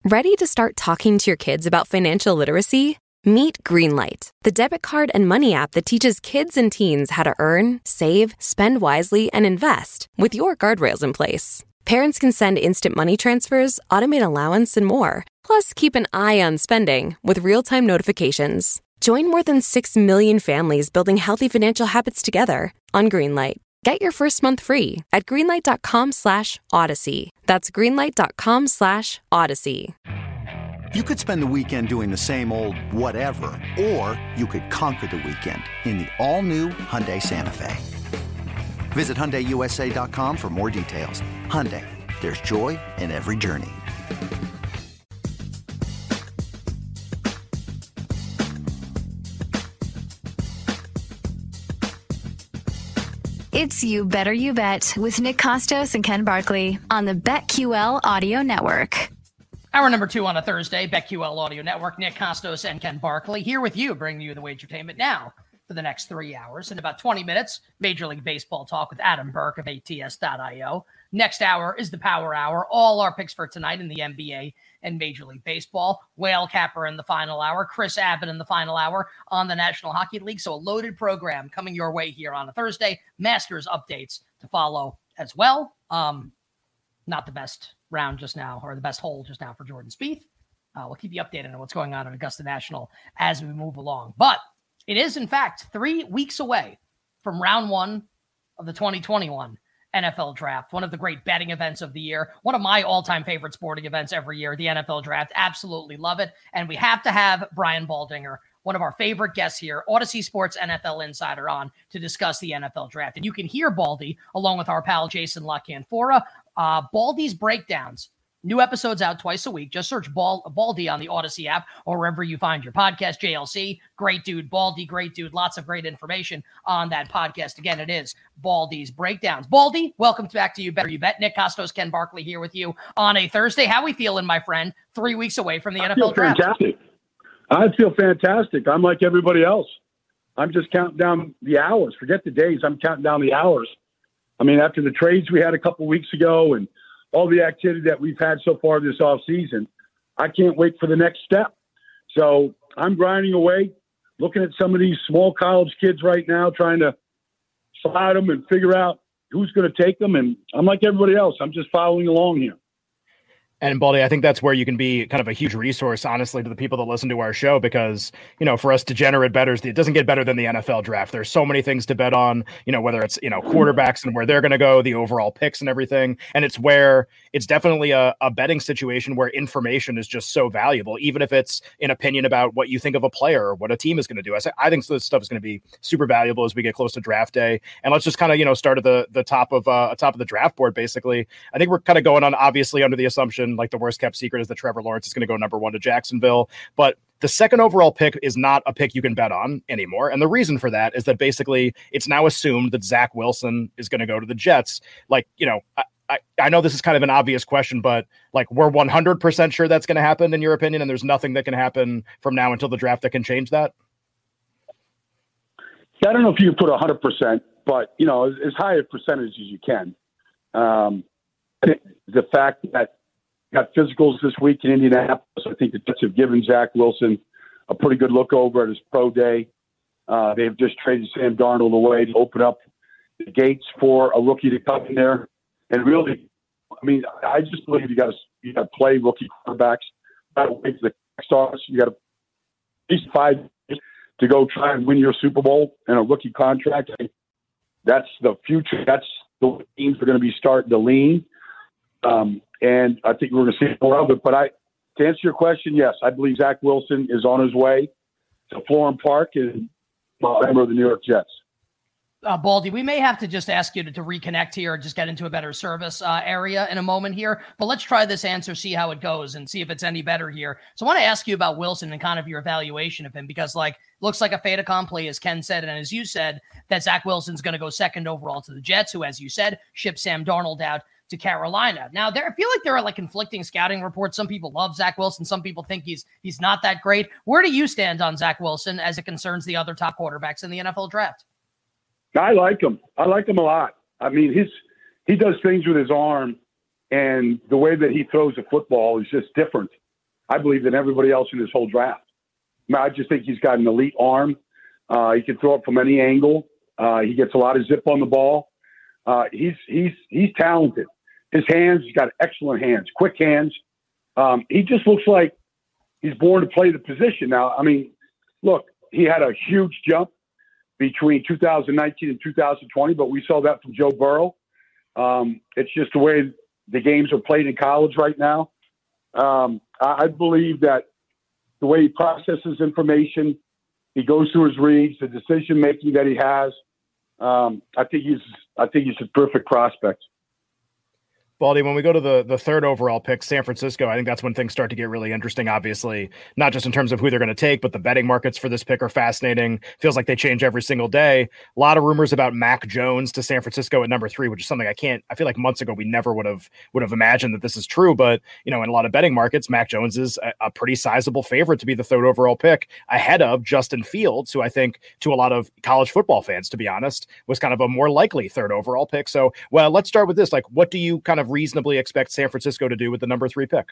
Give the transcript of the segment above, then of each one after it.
Ready to start talking to your kids about financial literacy? Meet Greenlight, the debit card and money app that teaches kids and teens how to earn, save, spend wisely, and invest with your guardrails in place. Parents can send instant money transfers, automate allowance, and more. Plus, keep an eye on spending with real-time notifications. Join more than 6 million families building healthy financial habits together on Greenlight. Get your first month free at greenlight.com/Odyssey. That's greenlight.com/Odyssey. You could spend the weekend doing the same old whatever, or you could conquer the weekend in the all-new Hyundai Santa Fe. Visit HyundaiUSA.com for more details. Hyundai, there's joy in every journey. It's You Better You Bet with Nick Costos and Ken Barkley on the BetQL Audio Network. Hour number 2 on a Thursday, BetQL Audio Network. Nick Costos and Ken Barkley here with you, bringing you the Wagertainment now for the next 3 hours. In about 20 minutes, Major League Baseball talk with Adam Burke of ATS.io. Next hour is the Power Hour. All our picks for tonight in the NBA and Major League Baseball. Whale Capper in the final hour. Chris Abbott in the final hour on the National Hockey League. So a loaded program coming your way here on a Thursday. Masters updates to follow as well. Not the best round just now, or the best hole just now for Jordan Spieth. We'll keep you updated on what's going on at Augusta National as we move along. But it is, in fact, 3 weeks away from round 1 of the 2021 NFL Draft, one of the great betting events of the year, one of my all-time favorite sporting events every year, the NFL Draft. Absolutely love it. And we have to have Brian Baldinger, one of our favorite guests here, Odyssey Sports NFL Insider, on to discuss the NFL Draft. And you can hear Baldy, along with our pal Jason La Canfora, Baldy's breakdowns. New episodes out twice a week. Just search Baldy on the Odyssey app or wherever you find your podcast. JLC, great dude. Baldy, great dude. Lots of great information on that podcast. Again, it is Baldy's Breakdowns. Baldy, welcome back to You Better You Bet. Nick Costos, Ken Barkley here with you on a Thursday. How we feeling, my friend? 3 weeks away from the NFL Draft. Fantastic. I feel fantastic. I'm like everybody else. I'm just counting down the hours. Forget the days. I'm counting down the hours. I mean, after the trades we had a couple weeks ago and all the activity that we've had so far this offseason, I can't wait for the next step. So I'm grinding away, looking at some of these small college kids right now, trying to slide them and figure out who's going to take them. And I'm like everybody else. I'm just following along here. And Baldy, I think that's where you can be kind of a huge resource, honestly, to the people that listen to our show, because, you know, for us degenerate bettors, it doesn't get better than the NFL Draft. There's so many things to bet on, you know, whether it's, you know, quarterbacks and where they're going to go, the overall picks and everything. And it's where it's definitely a betting situation where information is just so valuable, even if it's an opinion about what you think of a player or what a team is going to do. I think this stuff is going to be super valuable as we get close to draft day. And let's just kind of, you know, start at the top of the draft board, basically. I think we're kind of going on, obviously, under the assumption, like the worst kept secret is that Trevor Lawrence is going to go number 1 to Jacksonville. But the second overall pick is not a pick you can bet on anymore. And the reason for that is that basically it's now assumed that Zach Wilson is going to go to the Jets. Like, you know, I know this is kind of an obvious question, but like, we're 100% sure that's going to happen in your opinion. And there's nothing that can happen from now until the draft that can change that. Yeah, I don't know if you put 100%, but, you know, as high a percentage as you can. The fact that got physicals this week in Indianapolis, I think the Jets have given Zach Wilson a pretty good look over at his pro day. They've just traded Sam Darnold away to open up the gates for a rookie to come in there. And really, I mean, I just believe you got to play rookie quarterbacks. You got to wait for the stars. You got to at least 5 years to go try and win your Super Bowl in a rookie contract. I think that's the future. That's the way teams are going to be starting to lean. And I think we're going to see more of it. But to answer your question, yes, I believe Zach Wilson is on his way to Florham Park and a member of the New York Jets. Baldy, we may have to just ask you to reconnect here and just get into a better service area in a moment here. But let's try this answer, see how it goes, and see if it's any better here. So I want to ask you about Wilson and kind of your evaluation of him, because like looks like a fait accompli, as Ken said, and as you said, that Zach Wilson's going to go second overall to the Jets, who, as you said, shipped Sam Darnold out to Carolina. Now, I feel like there are like conflicting scouting reports. Some people love Zach Wilson. Some people think he's not that great. Where do you stand on Zach Wilson as it concerns the other top quarterbacks in the NFL draft? I like him. I like him a lot. I mean, he does things with his arm, and the way that he throws the football is just different. I believe, than everybody else in this whole draft. I mean, I just think he's got an elite arm. He can throw it from any angle. He gets a lot of zip on the ball. He's talented. His hands, he's got excellent hands, quick hands. He just looks like he's born to play the position. Now, I mean, look, he had a huge jump between 2019 and 2020, but we saw that from Joe Burrow. It's just the way the games are played in college right now. I believe that the way he processes information, he goes through his reads, the decision making that he has. I think he's a terrific prospect. Baldy, when we go to the third overall pick, San Francisco, I think that's when things start to get really interesting, obviously, not just in terms of who they're going to take, but the betting markets for this pick are fascinating. Feels like they change every single day. A lot of rumors about Mac Jones to San Francisco at number 3, which is something I feel like months ago we never would have imagined that this is true. But, in a lot of betting markets, Mac Jones is a pretty sizable favorite to be the third overall pick ahead of Justin Fields, who I think to a lot of college football fans, to be honest, was kind of a more likely third overall pick. So, well, let's start with this. Like, what do you kind of reasonably expect San Francisco to do with the number 3 pick?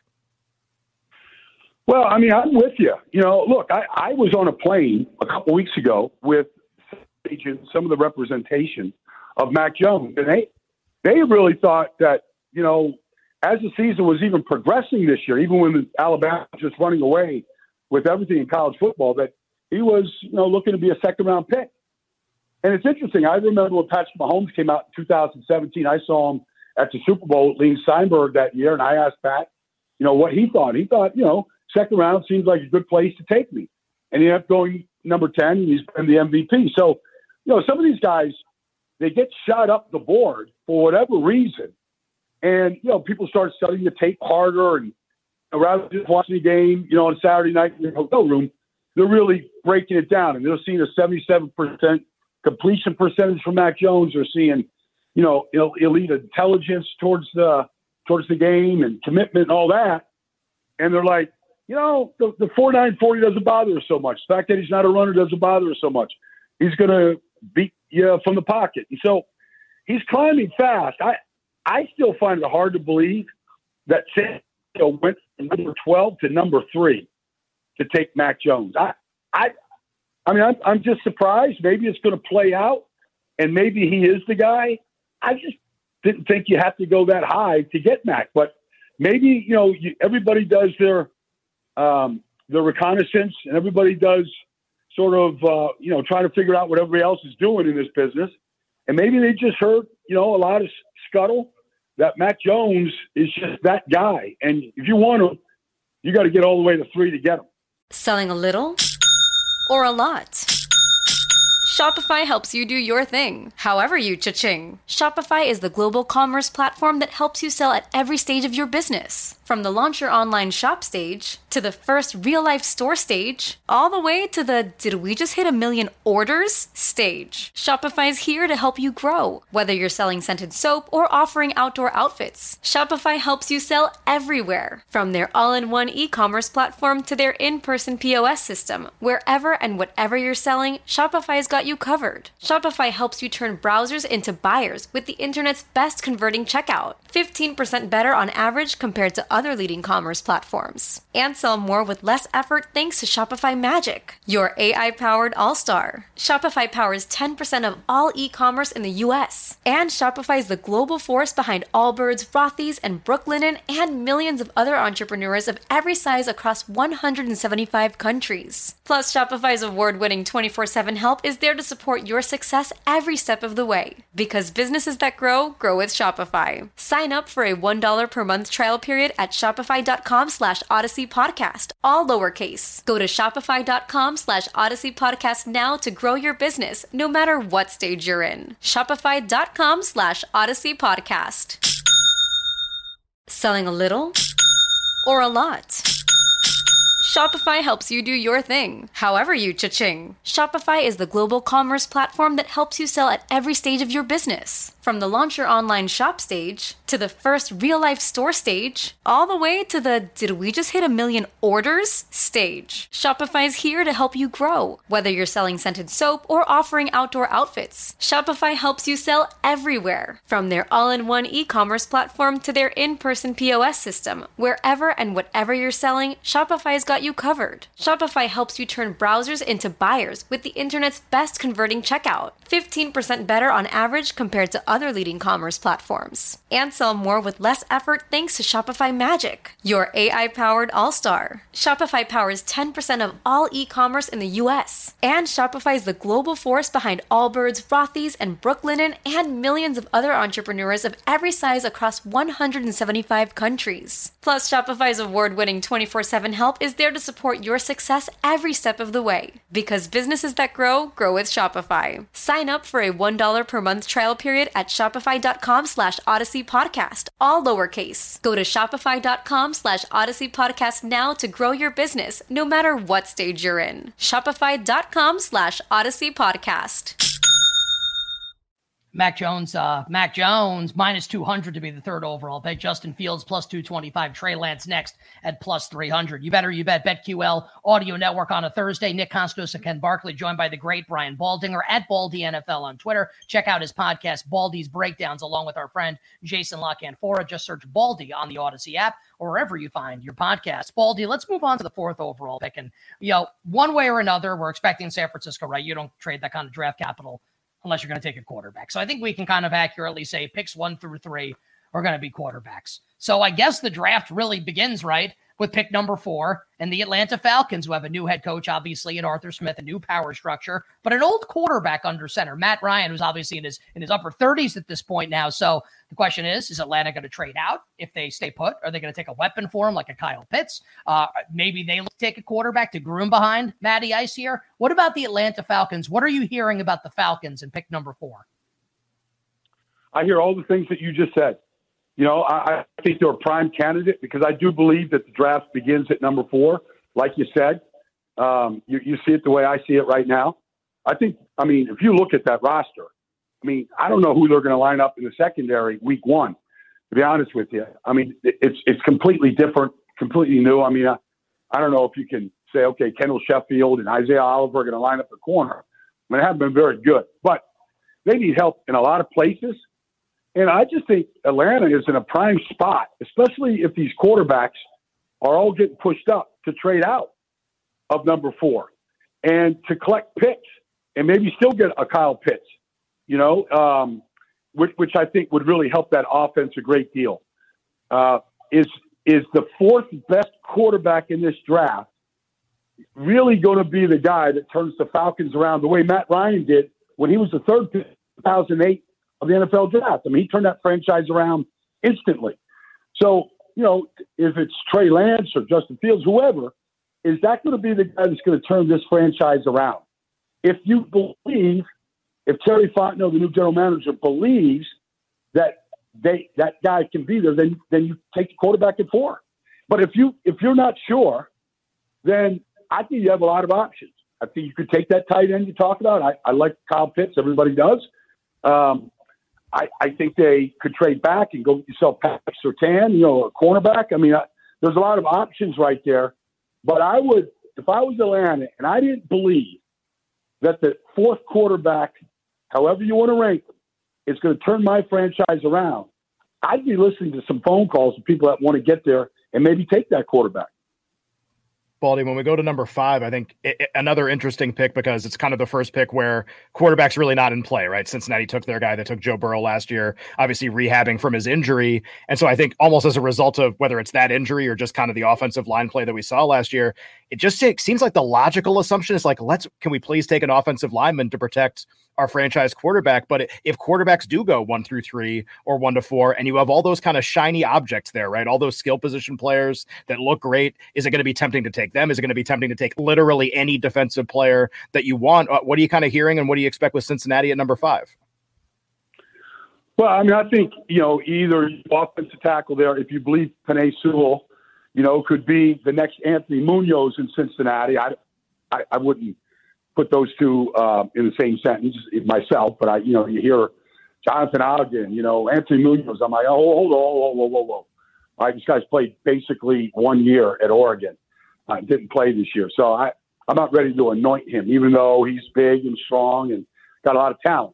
Well, I mean, I'm with you. Look, I was on a plane a couple weeks ago with some of the representation of Mac Jones, and they really thought that, as the season was even progressing this year, even when Alabama was just running away with everything in college football, that he was, looking to be a second-round pick. And it's interesting. I remember when Patrick Mahomes came out in 2017, I saw him at the Super Bowl with Lee Steinberg that year, and I asked Pat, what he thought. He thought, second round seems like a good place to take me. And he ended up going number 10, and he's been the MVP. So, some of these guys, they get shot up the board for whatever reason. And, people start studying the tape harder, and rather than just watching the game, on Saturday night in the hotel room, they're really breaking it down. And they're seeing a 77% completion percentage from Mac Jones. They're seeing elite intelligence towards the game and commitment and all that. And they're like, the 4.940 doesn't bother us so much. The fact that he's not a runner doesn't bother us so much. He's going to beat you from the pocket. And so he's climbing fast. I still find it hard to believe that San Francisco went from number 12 to number 3 to take Mac Jones. I'm just surprised. Maybe it's going to play out, and maybe he is the guy. I just didn't think you have to go that high to get Mac, but maybe, everybody does their reconnaissance, and everybody does sort of, try to figure out what everybody else is doing in this business. And maybe they just heard, a lot of scuttle that Mac Jones is just that guy. And if you want him, you got to get all the way to 3 to get him. Selling a little or a lot? Shopify helps you do your thing, however you cha-ching. Shopify is the global commerce platform that helps you sell at every stage of your business. From the launch your online shop stage, to the first real-life store stage, all the way to the did we just hit 1 million orders stage. Shopify is here to help you grow. Whether you're selling scented soap or offering outdoor outfits, Shopify helps you sell everywhere. From their all-in-one e-commerce platform to their in-person POS system, wherever and whatever you're selling, Shopify's got you covered. Shopify helps you turn browsers into buyers with the internet's best converting checkout. 15% better on average compared to other leading commerce platforms. And sell more with less effort thanks to Shopify Magic, your AI-powered all-star. Shopify powers 10% of all e-commerce in the US. And Shopify is the global force behind Allbirds, Rothy's, and Brooklinen, and millions of other entrepreneurs of every size across 175 countries. Plus, Shopify's award-winning 24/7 help is there to support your success every step of the way. Because businesses that grow with Shopify. Sign up for a $1 per month trial period at shopify.com/Odyssey Podcast, all lowercase. Go to shopify.com/Odyssey Podcast now to grow your business, no matter what stage you're in. Shopify.com/Odyssey Podcast. Selling a little or a lot? Shopify helps you do your thing, however you cha-ching. Shopify is the global commerce platform that helps you sell at every stage of your business. From the launch your online shop stage, to the first real-life store stage, all the way to the did we just hit 1 million orders stage. Shopify's here to help you grow. Whether you're selling scented soap or offering outdoor outfits, Shopify helps you sell everywhere. From their all-in-one e-commerce platform to their in-person POS system, wherever and whatever you're selling, Shopify's got you covered. Shopify helps you turn browsers into buyers with the internet's best converting checkout. 15% better on average compared to other leading commerce platforms. And sell more with less effort thanks to Shopify Magic, your AI-powered all-star. Shopify powers 10% of all e-commerce in the US. And Shopify is the global force behind Allbirds, Rothy's, and Brooklinen, and millions of other entrepreneurs of every size across 175 countries. Plus, Shopify's award-winning 24/7 help is there to support your success every step of the way. Because businesses that grow, grow with Shopify. Sign up for a $1 per month trial period at shopify.com/Odyssey Podcast, all lowercase. Go to shopify.com/Odyssey Podcast now to grow your business, no matter what stage you're in. Shopify.com/Odyssey Podcast. Mac Jones minus 200 to be the third overall pick. Justin Fields plus 225. Trey Lance next at plus 300. You better, you bet. BetQL Audio Network on a Thursday. Nick Kostos and Ken Barkley, joined by the great Brian Baldinger at Baldy NFL on Twitter. Check out his podcast, Baldy's Breakdowns, along with our friend Jason LaCanfora. Just search Baldy on the Odyssey app or wherever you find your podcast. Baldy, let's move on to the fourth overall pick. And, one way or another, we're expecting San Francisco, right? You don't trade that kind of draft capital unless you're going to take a quarterback. So I think we can kind of accurately say picks 1 through 3 are going to be quarterbacks. So I guess the draft really begins, right, with pick number 4 and the Atlanta Falcons, who have a new head coach, obviously, in Arthur Smith, a new power structure, but an old quarterback under center, Matt Ryan, who's obviously in his upper 30s at this point now. So the question is Atlanta going to trade out if they stay put? Are they going to take a weapon for him like a Kyle Pitts? Maybe they take a quarterback to groom behind Matty Ice here. What about the Atlanta Falcons? What are you hearing about the Falcons in pick number 4? I hear all the things that you just said. I think they're a prime candidate because I do believe that the draft begins at number 4, like you said. You see it the way I see it right now. If you look at that roster, I don't know who they're going to line up in the secondary week 1, to be honest with you. It's completely different, completely new. I don't know if you can say, okay, Kendall Sheffield and Isaiah Oliver are going to line up the corner. They haven't been very good, but they need help in a lot of places. And I just think Atlanta is in a prime spot, especially if these quarterbacks are all getting pushed up to trade out of number 4 and to collect picks and maybe still get a Kyle Pitts, which I think would really help that offense a great deal. Is the 4th best quarterback in this draft really going to be the guy that turns the Falcons around the way Matt Ryan did when he was the 3rd pick in 2008 of the NFL draft? He turned that franchise around instantly. So, if it's Trey Lance or Justin Fields, whoever, is that going to be the guy that's going to turn this franchise around? If you believe, if Terry Fontenot, the new general manager, believes that that guy can be there, then you take the quarterback at 4. But if you're not sure, then I think you have a lot of options. I think you could take that tight end you talk about. I like Kyle Pitts. Everybody does. I think they could trade back and go get yourself Patrick Surtain, a cornerback. There's a lot of options right there. But I would, if I was Atlanta and I didn't believe that the 4th quarterback, however you want to rank them, is going to turn my franchise around, I'd be listening to some phone calls of people that want to get there and maybe take that quarterback. Baldy, when we go to number 5, I think another interesting pick because it's kind of the first pick where quarterback's really not in play, right? Cincinnati took their guy. They took Joe Burrow last year, obviously rehabbing from his injury. And so I think almost as a result of whether it's that injury or just kind of the offensive line play that we saw last year, it just seems like the logical assumption is like, can we please take an offensive lineman to protect our franchise quarterback? But if quarterbacks do go 1 through 3 or 1 to 4, and you have all those kind of shiny objects there, right? All those skill position players that look great, is it going to be tempting to take them? Is it going to be tempting to take literally any defensive player that you want? What are you kind of hearing, and what do you expect with Cincinnati at number 5? Well, I think, either offensive tackle there, if you believe Penei Sewell could be the next Anthony Munoz in Cincinnati. I wouldn't put those two in the same sentence myself, but you hear Jonathan Ogden, Anthony Munoz. I'm like, hold on, whoa. All right, this guy's played basically 1 year at Oregon. Didn't play this year. So I'm not ready to anoint him, even though he's big and strong and got a lot of talent.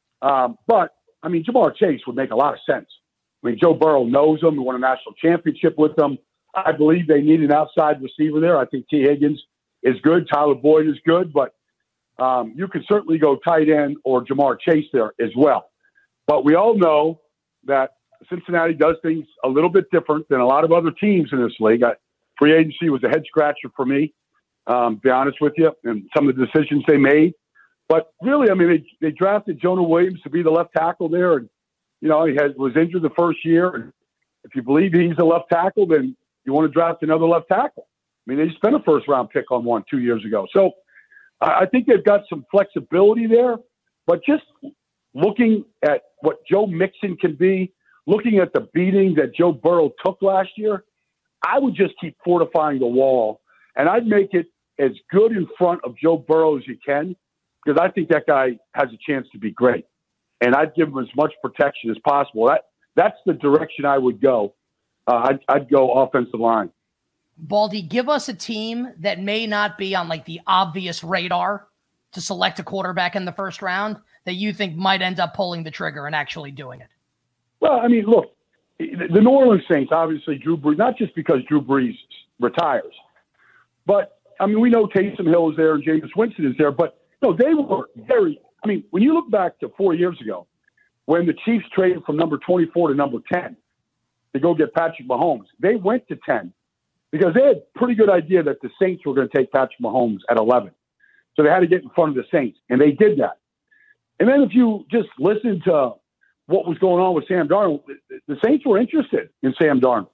But, Ja'Marr Chase would make a lot of sense. Joe Burrow knows him. He won a national championship with him. I believe they need an outside receiver there. I think T. Higgins is good. Tyler Boyd is good. But you could certainly go tight end or Ja'Marr Chase there as well. But we all know that Cincinnati does things a little bit different than a lot of other teams in this league. Free agency was a head scratcher for me, to be honest with you, and some of the decisions they made. But really, they drafted Jonah Williams to be the left tackle there. And, he was injured the first year. And if you believe he's a left tackle, then you want to draft another left tackle. They spent a first-round pick on one 2 years ago. So I think they've got some flexibility there. But just looking at what Joe Mixon can be, looking at the beating that Joe Burrow took last year, I would just keep fortifying the wall. And I'd make it as good in front of Joe Burrow as you can, because I think that guy has a chance to be great. And I'd give him as much protection as possible. That's the direction I would go. I'd go offensive line. Baldy, give us a team that may not be on the obvious radar to select a quarterback in the first round that you think might end up pulling the trigger and actually doing it. Well, look, the New Orleans Saints, obviously Drew Brees, not just because Drew Brees retires, but we know Taysom Hill is there and Jameis Winston is there, but they were very, when you look back to 4 years ago, when the Chiefs traded from number 24 to number 10 to go get Patrick Mahomes, they went to 10 because they had a pretty good idea that the Saints were going to take Patrick Mahomes at 11. So they had to get in front of the Saints, and they did that. And then if you just listen to what was going on with Sam Darnold, the Saints were interested in Sam Darnold.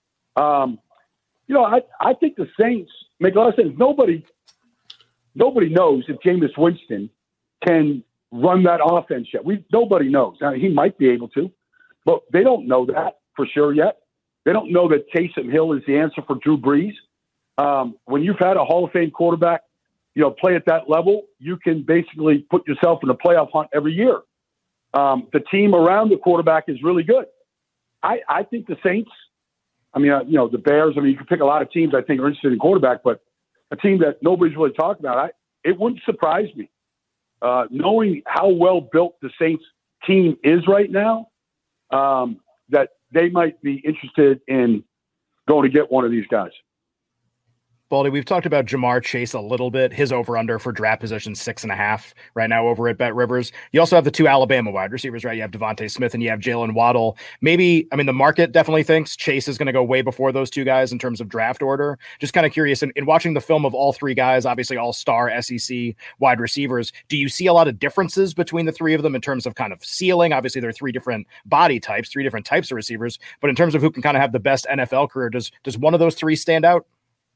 I think the Saints make a lot of sense. Nobody knows if Jameis Winston can run that offense yet. Nobody knows. Now, he might be able to, but they don't know that for sure yet. They don't know that Taysom Hill is the answer for Drew Brees. When you've had a Hall of Fame quarterback, play at that level, you can basically put yourself in a playoff hunt every year. The team around the quarterback is really good. I think the Saints, the Bears, you can pick a lot of teams I think are interested in quarterback, but a team that nobody's really talking about, it wouldn't surprise me. Knowing how well built the Saints team is right now, that they might be interested in going to get one of these guys. Baldy, we've talked about Ja'Marr Chase a little bit. His over-under for draft position 6.5 right now over at BetRivers. You also have the two Alabama wide receivers, right? You have Devontae Smith and you have Jalen Waddle. Maybe, the market definitely thinks Chase is going to go way before those two guys in terms of draft order. Just kind of curious, in watching the film of all three guys, obviously all-star SEC wide receivers, do you see a lot of differences between the three of them in terms of kind of ceiling? Obviously, there are three different body types, three different types of receivers, but in terms of who can kind of have the best NFL career, does one of those three stand out?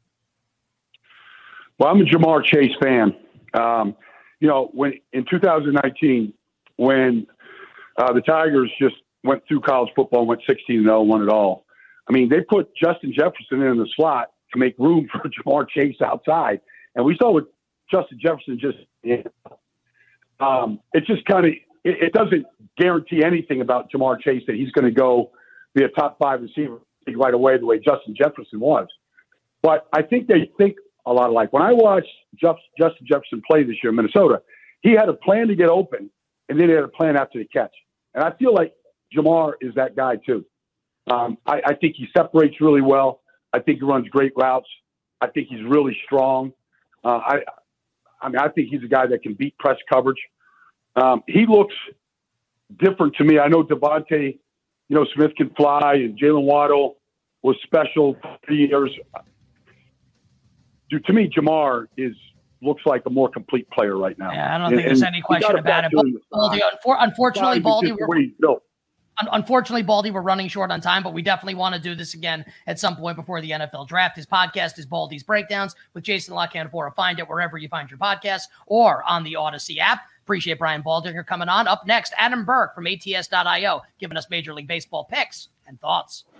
Well, I'm a Ja'Marr Chase fan. When in 2019, when the Tigers just went through college football and went 16-0, won it all. They put Justin Jefferson in the slot to make room for Ja'Marr Chase outside, and we saw what Justin Jefferson just did. It just it doesn't guarantee anything about Ja'Marr Chase that he's going to go be a top 5 receiver right away the way Justin Jefferson was. But I think they think a lot alike. When I watched Justin Jefferson play this year in Minnesota, he had a plan to get open, and then he had a plan after the catch. And I feel like Ja'Marr is that guy too. I think he separates really well. I think he runs great routes. I think he's really strong. I think he's a guy that can beat press coverage. He looks different to me. I know Devontae, Smith can fly, and Jalen Waddle was special for 3 years. To me, Ja'Marr looks like a more complete player right now. Yeah, I don't think there's any question about it. Baldy, unfortunately, Baldy, we're running short on time, but we definitely want to do this again at some point before the NFL draft. His podcast is Baldy's Breakdowns with Jason La Canfora. Find it wherever you find your podcasts or on the Odyssey app. Appreciate Brian Baldinger coming on. Up next, Adam Burke from ATS.io giving us Major League Baseball picks and thoughts.